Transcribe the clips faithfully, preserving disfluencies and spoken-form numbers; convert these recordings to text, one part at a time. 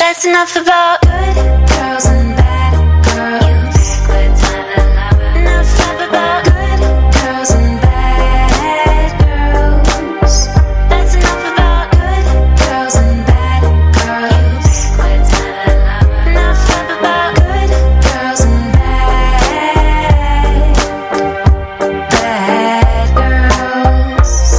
That's enough about good girls and bad girls. Enough about good girls and bad girls. That's enough about good girls and bad girls. Enough about good girls and bad, bad girls.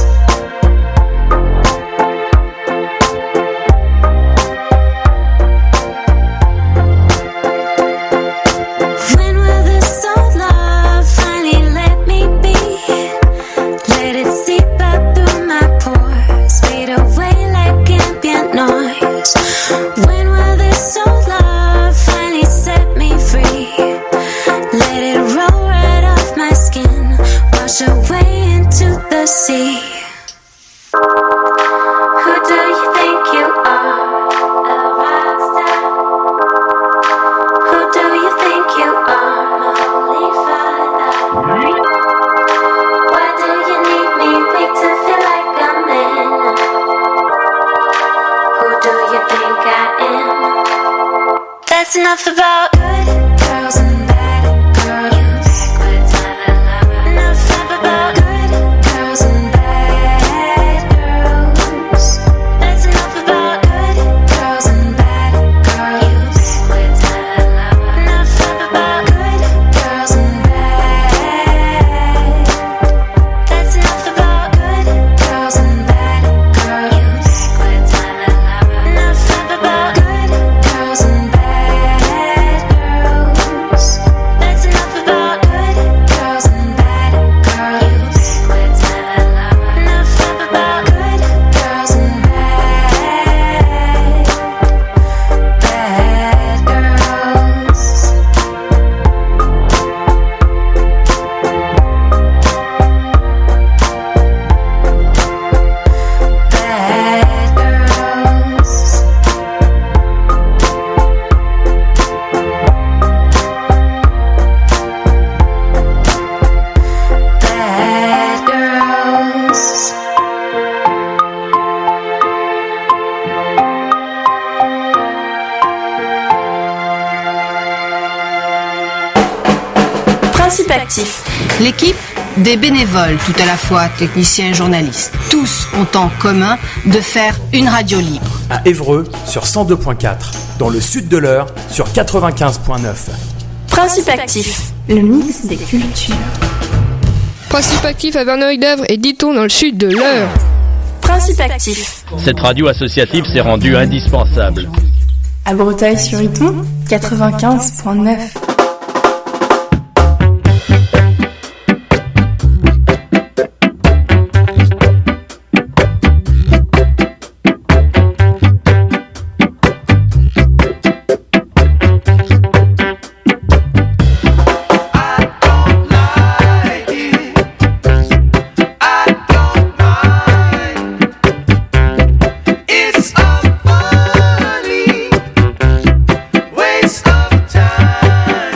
When will this old love finally let me be? Let it seep out through my pores, fade away like ambient noise. When will this old love finally set me free? Let it roll right off my skin, wash away into the sea. Who do you think you are? A rock star? Who do you think you are? My holy father. Why do you need me weak to feel like a man? Who do you think I am? That's enough about good girls and bad girls. Enough about good girls and bad girls. That's enough about good girls and bad girls. Enough about good girls and bad. That's enough about good girls and bad girls. Enough about good girls and bad girls. That's enough about good girls and bad girls. Enough about good girls and bad, bad girls. Bad girls. Bad girls. Principe actif. L'équipe, des bénévoles tout à la fois, techniciens et journalistes. Tous ont en commun de faire une radio libre. À Évreux sur cent deux point quatre, dans le sud de l'Eure sur quatre-vingt-quinze point neuf. Principe actif. Le mix des cultures. Principe actif à Verneuil-d'Avre et Diton dans le sud de l'Eure. Principe actif. Cette radio associative s'est rendue indispensable. À Breteuil-sur-Iton, quatre-vingt-quinze point neuf. It's a funny waste of time.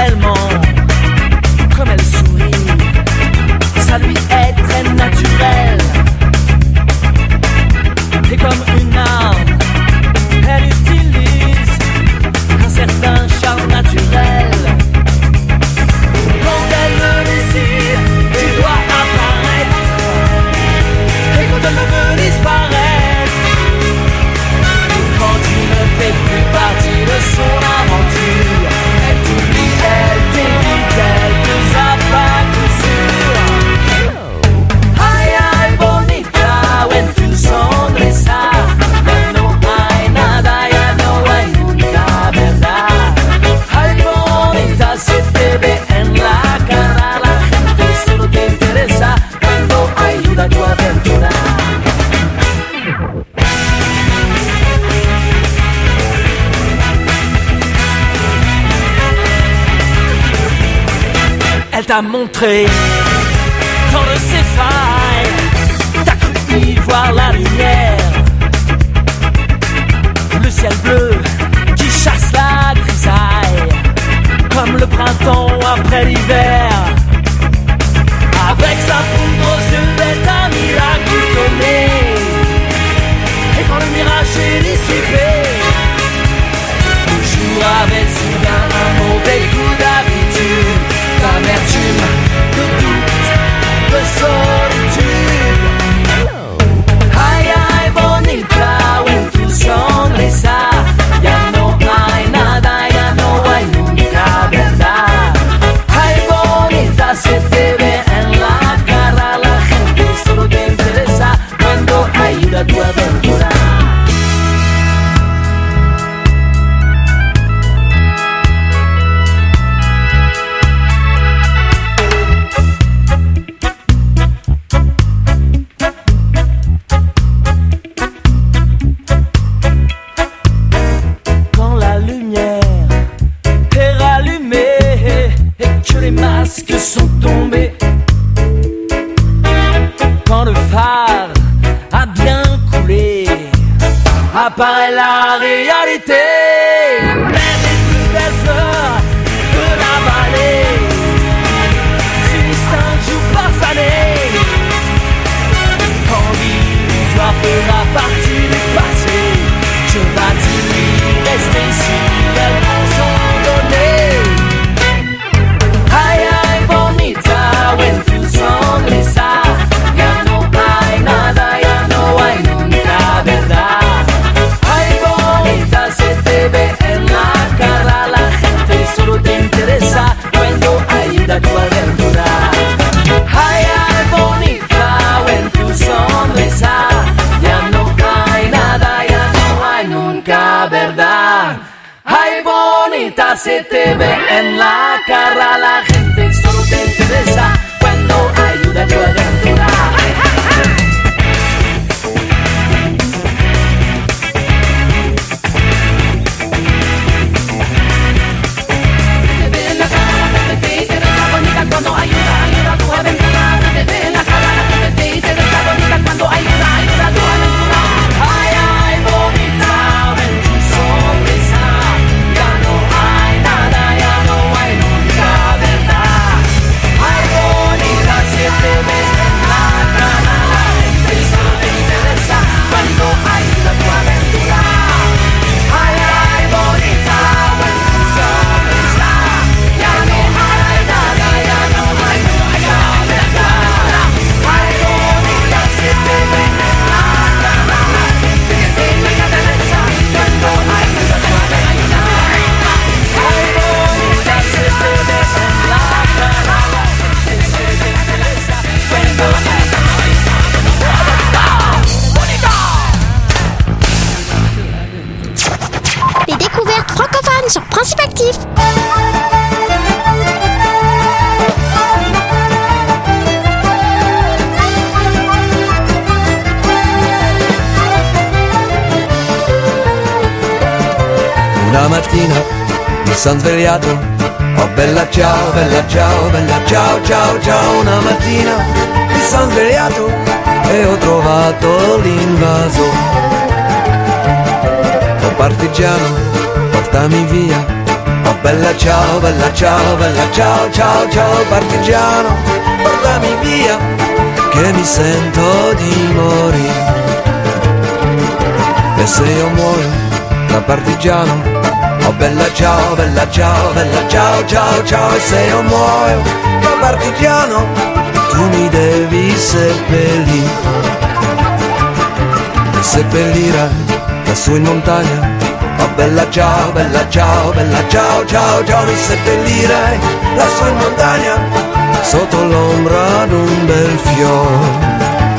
tellement, comme elle sourit, ça lui est très naturel. Et comme une arme, elle utilise un certain charme naturel. Quand elle le désire, tu dois apparaître. Et quand elle le veut disparaître, quand tu ne fais plus partie de son aventure, elle t'oublie, elle t'évite, elle te zappe sûr. Ay, ay, bonita, when tu sonrisa, ya no hay nada, ya no hay nunca, verdad. Ay, bonita, se te ve en la cara, la gente solo te interesa cuando ayuda a tu aventura. Elle t'a montré dans de ses failles, t'as cru y voir la lumière, le ciel bleu qui chasse la grisaille, comme le printemps après l'hiver. Avec sa poudre aux yeux, elle est un miracle donné. Et quand le mirage est dissipé, le jour avait soudain un mauvais coup d'habitude, d'amertume, de doute, de solitude. Ay, ay, bonita, when tu sonrisa, ya no hay nada, ya no hay nunca, verdad. Ay, bonita, se te ve en la cara, la gente solo te interesa cuando ayuda a tu aventura. Les masques sont tombés, quand le phare a bien coulé, apparaît la réalité. Même les plus belles fleurs de la vallée finissent un jour par faner, quand l'illusoire fera partie du passé. Je vas-tu rester si elles vont s'en donner? Ay, ay, bonita, when tu sonrisa, ya no hay nada, ya no hay nunca, verdad. Ay, bonita, se te ve en la cara, la gente solo te interesa cuando ayuda a tu aventura. Ay, ay, bonita, when tu sonrisa, ya no hay nada, ya no hay nunca, verdad. Ay, bonita, se te ve en la cara, la gente solo te interesa cuando ayuda a tu aventura. Se te ve en la cara, la gente te interesa bonita cuando ayuda, ayuda a tu aventura. Se te ve en la cara, la gente te interesa bonita cuando ayuda, ayuda a tu aventura. Ay, ay, bonita, ven tu sonrisa, ya no hay nada, ya no hay nunca, verdad. Ay, bonita, se te ve en la cara, la gente solo te interesa cuando ayuda a tu aventura. Ay, ay, bonita, ven tu sonrisa, ya no hay nada, ya no hay nunca, verdad. Ay, bonita, se te ve en la cara, la gente te interesa cuando ayuda a tu aventura. Ay, bonita, se te ve en la cara, la gente te interesa cuando ayuda a tu aventura. Les découvertes francophones sur Principe Actif. Una mattina mi son svegliato, oh bella ciao, bella ciao, bella ciao, ciao, ciao. Una mattina mi son svegliato e ho trovato l'invaso. Oh partigiano, portami via, Oh bella ciao, bella ciao, bella ciao, ciao, ciao partigiano, portami via che mi sento di morire. E se io muoio da partigiano, oh bella ciao, bella ciao, bella ciao, ciao, ciao. E se io muoio da partigiano, tu mi devi seppellire. E seppellirai lassù in montagna, oh bella ciao, bella ciao, bella ciao, ciao, ciao. Mi seppellirai lassù in montagna, sotto l'ombra d'un bel fiore.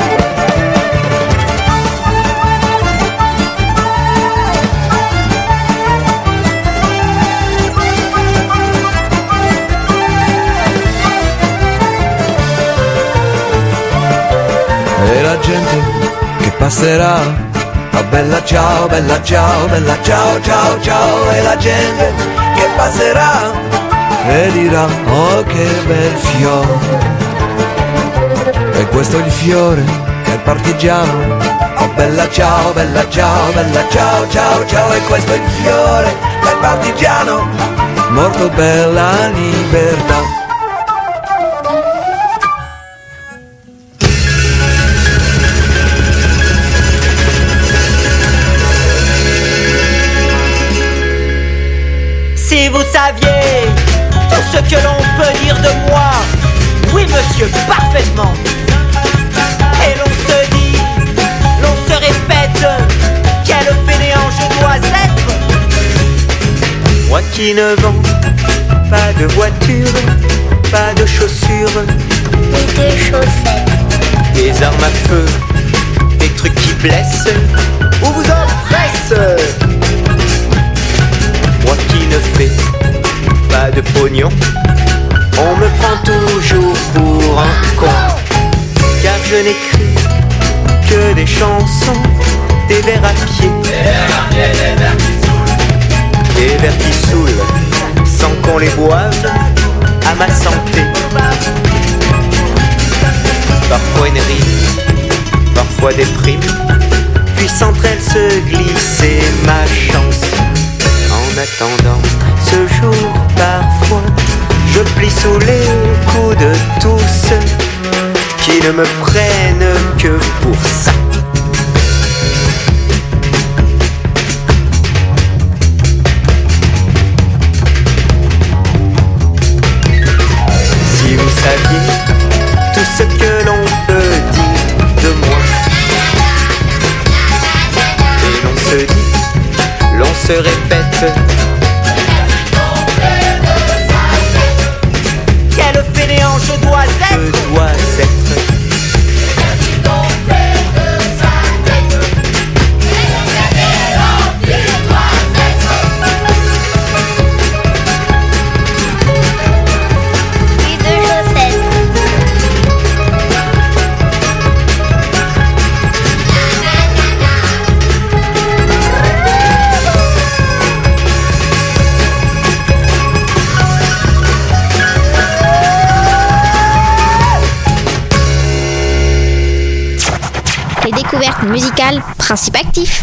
E la gente che passerà, oh bella ciao, bella ciao, bella ciao, ciao, ciao. E la gente che passerà e dirà, oh che bel fiore. E questo è il fiore che è il partigiano, oh bella ciao, bella ciao, bella ciao, ciao, ciao. E questo è il fiore del partigiano, morto per la libertà. Si vous saviez tout ce que l'on peut dire de moi, oui monsieur, parfaitement. Et l'on se dit, l'on se répète, quel fainéant je dois être. Moi qui ne vends pas de voiture, pas de chaussures, ni de chaussettes, des armes à feu, des trucs qui blessent ou vous oppressent. Moi qui ne fais pas de pognon, on me prend toujours pour un con. Car je n'écris que des chansons, des vers à pied, des vers qui saoulent, sans qu'on les boive, à ma santé. Parfois une rime, parfois des primes, puis entre elles se glisser ma chance. En attendant ce jour, parfois, je plie sous les coups de tous qui ne me prennent que pour ça. Si vous saviez tout ce que l'on peut dire de moi, et l'on se dit, l'on se répète, quel fainéant je dois être. Je dois être. Découverte musicale, principe actif.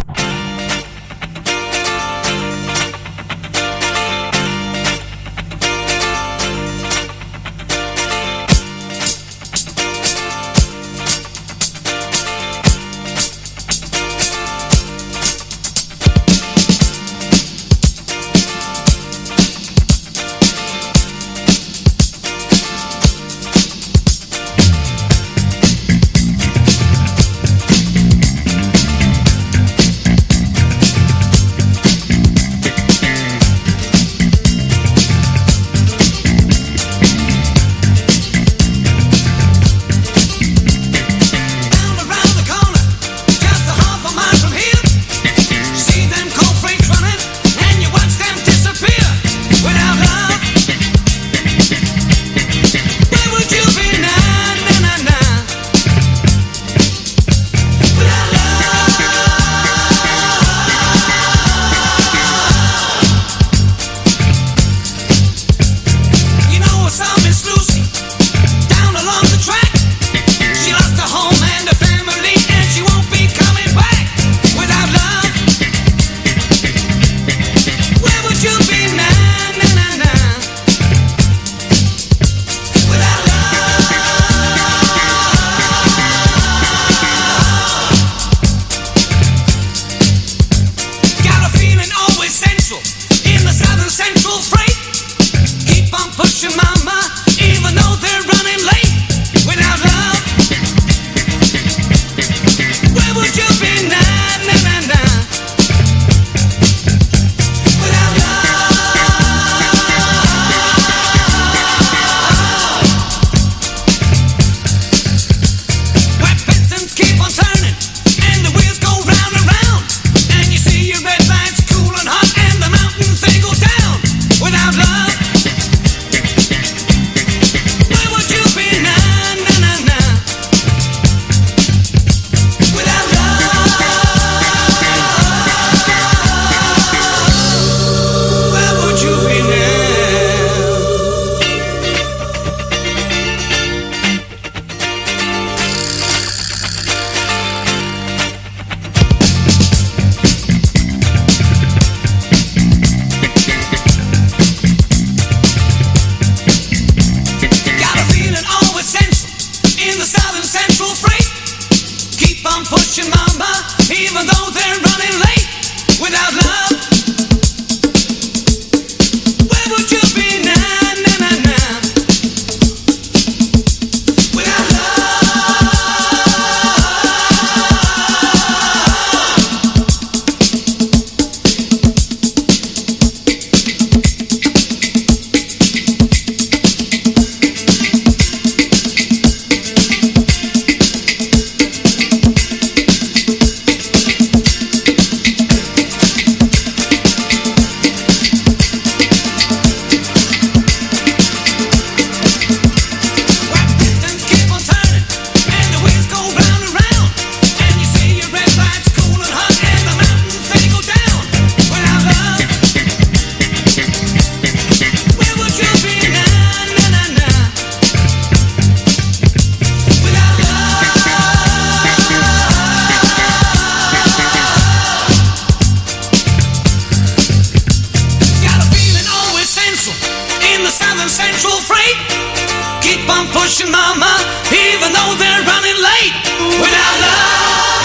you, mama, even though they're running late. Without love,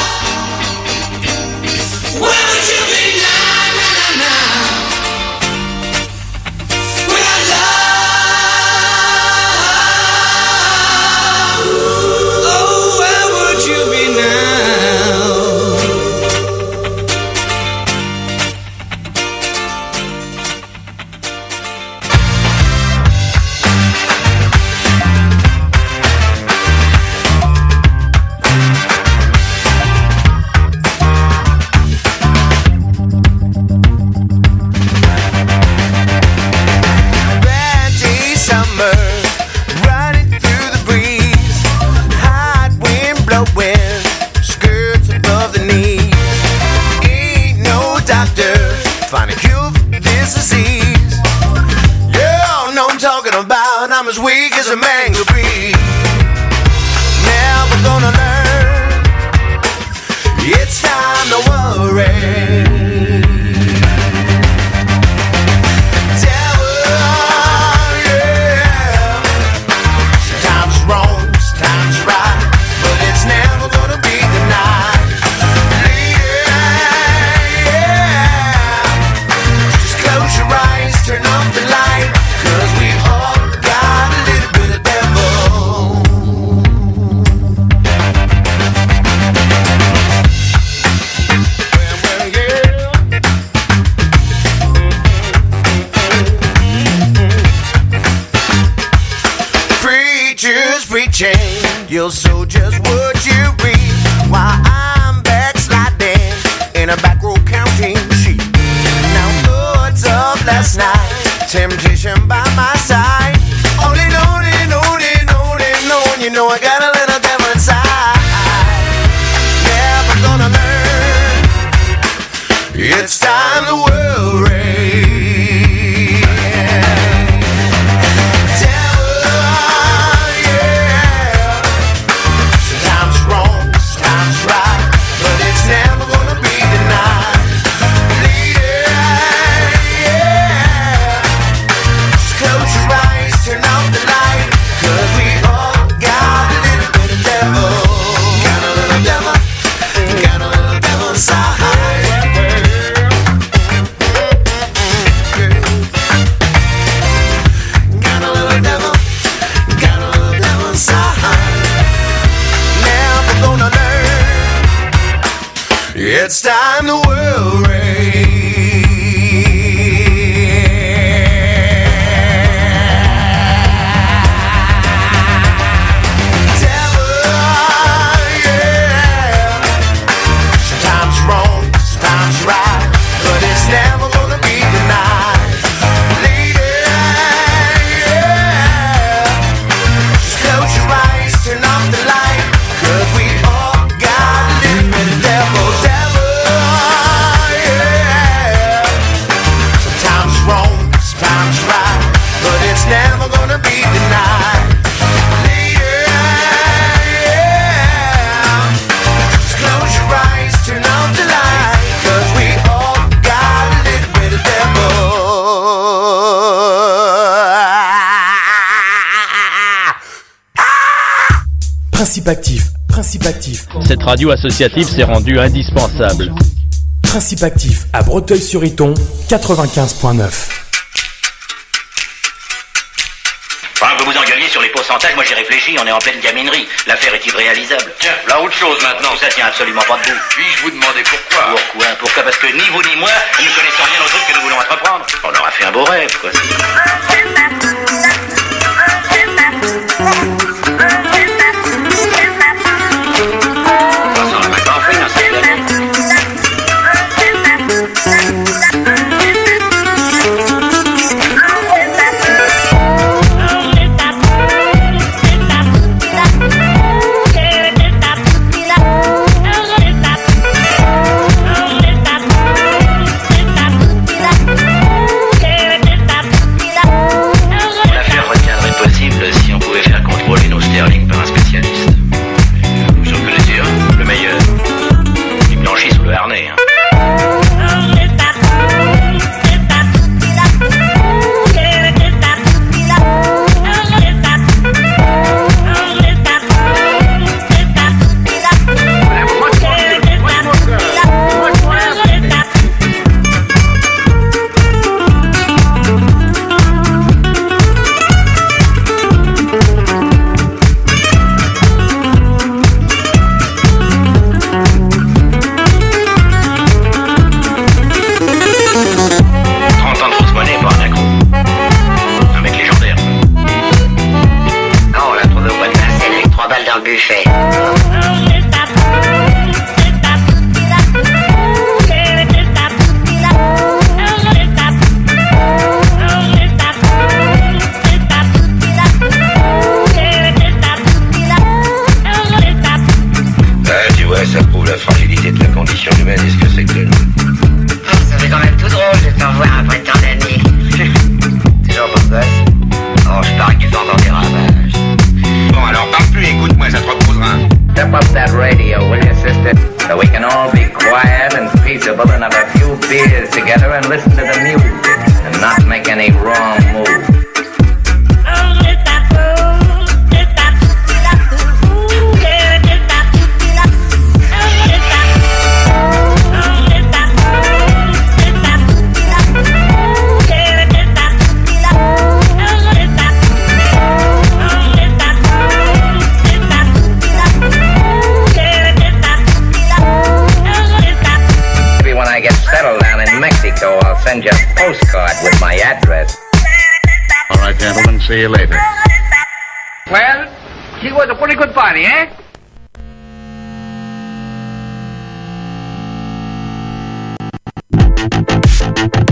where would you be now, now, now, now? Without love, oh, where would you be now? I'm as weak as a man could be. Never gonna learn. It's time to worry. Devil, yeah. Sometimes it's wrong, sometimes it's right, but it's never gonna be denied. Yeah, yeah. Just close your eyes, turn off the light, 'cause we all you'll sow just what you reap, while I'm backsliding in a back row counting sheep. Now thoughts of last night, temptation by my side. On and on and on and on and on, you know I got a little devil inside. Never gonna learn. It's time to worry. It's time to worry. Principe actif, principe actif. Cette radio associative s'est rendue indispensable. Principe actif à Breteuil-sur-Iton, quatre-vingt-quinze virgule neuf. Pendant que vous engueuliez sur les pourcentages, moi j'ai réfléchi, on est en pleine gaminerie. L'affaire est irréalisable. Tiens, là autre chose maintenant. Ça tient absolument pas debout. Puis-je vous demander pourquoi? Pourquoi? Pourquoi? Parce que ni vous ni moi, nous ne connaissons rien au truc que nous voulons entreprendre. On aura fait un beau rêve, quoi. Stop. together and listen to the music and not make any wrong moves. So I'll send you a postcard with my address. All right, gentlemen, see you later. Well, she was a pretty good party, eh?